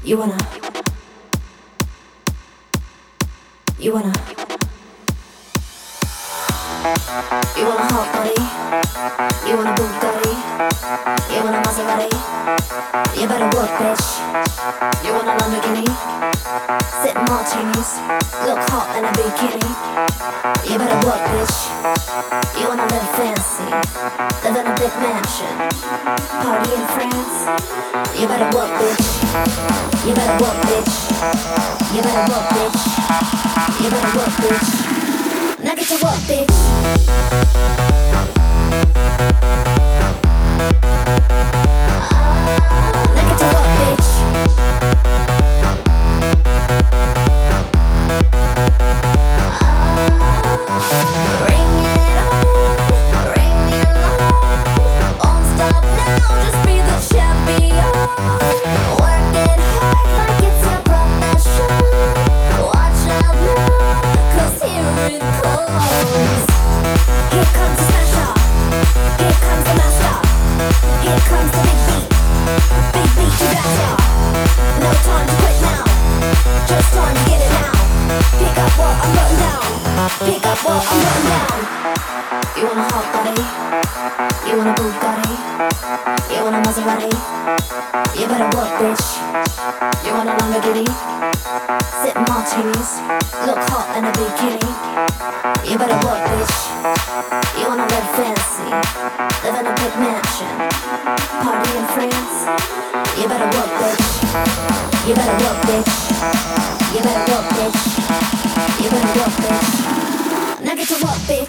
You wanna, you wanna, you want a hot body, you want a Bugatti, you want a Maserati, you better work, bitch. You want a Lamborghini, sip martinis, look hot in a bikini. You better work, bitch. You wanna live fancy, live in a big mansion, party in France. You better work, bitch. You better work, bitch. You better work, bitch. You better work, bitch. Now get to work, bitch. Now get to work, bitch. Ring it on, ring the alarm. Won't stop now, just be the champion. Work it hard like it's your profession. Watch out now, 'cause here it comes. Here comes the smasher, here comes the master, here comes the big beat to blast. No time to quit now, just time to get it now. Pick up what I'm putting down, pick up what I'm putting down. You want a hot body, you want a Bugatti, you want a Maserati. You better work, bitch. You want a Lamborghini, sip martinis, look hot in a bikini. You better work, bitch. You wanna live fancy, live in a big mansion, party in France. You better work, bitch. You better work, bitch. You better work, bitch. You better work, bitch. Now get to work, bitch.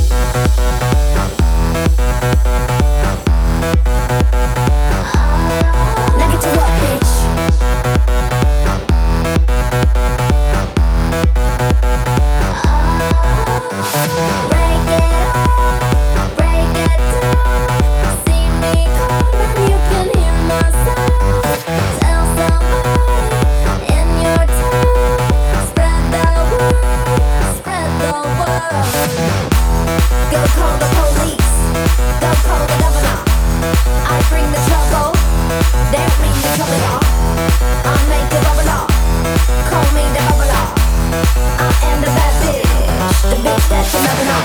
Now get to work, bitch. Break it up, break it down. See me coming, you can hear my sound. Tell somebody in your town. Spread the word, spread the word. Go call the police, go call the governor. I bring the trouble, they bring the trouble, y'all. I make a bubble, call me the bubble. I am the bad bitch, the bitch that you never know.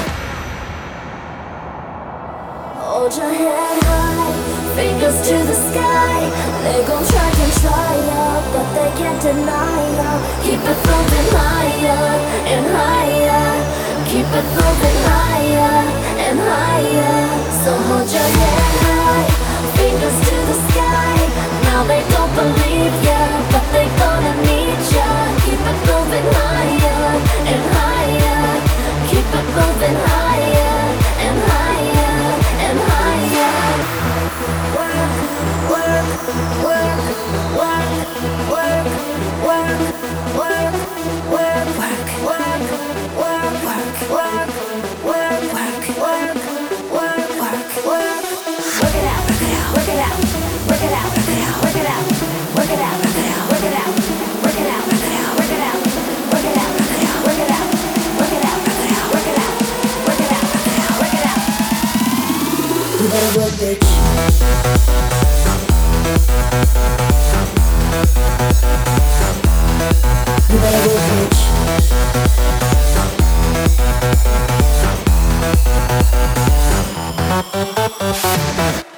Hold your head high, fingers to the sky. They gon' try ya, but they can't deny ya. Keep it moving higher and higher. Keep it moving higher and higher. So hold your head high, fingers to the sky. Now they don't believe ya, but they gonna need ya. Keep it moving higher and higher. Keep it moving higher and higher and higher. Work, work, work, work, work, work, work, work, work, work, work, work, work, work, work, work, work, work, work. Work it out, work it out, work it out, work it out, work it out, work it out, work it out, work it out, work it out, work it out, work it out, work it out, work it out, work it out, work it out, work it out, work it out, work it out, work it out. You better work, bitch. You better work, bitch.